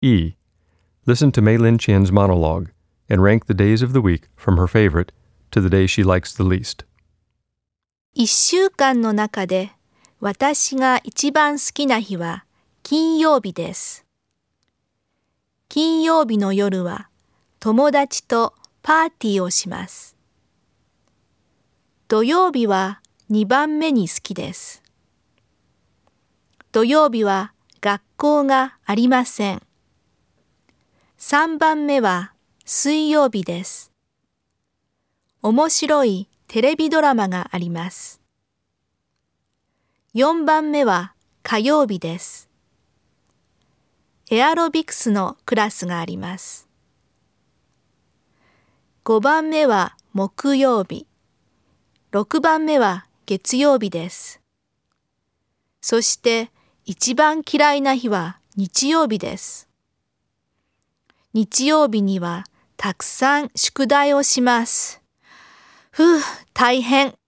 E. Listen to Mei Lin Qian's monologue and rank the days of the week from her favorite to the day she likes the least. 1週間の中で私が一番好きな日は金曜日です。金曜日の夜は友達とパーティーをします。土曜日は2番目に好きです。土曜日は学校がありません。3番目は水曜日です。面白いテレビドラマがあります。4番目は火曜日です。エアロビクスのクラスがあります。5番目は木曜日。6番目は月曜日です。そして一番嫌いな日は日曜日です。日曜日にはたくさん宿題をします。大変。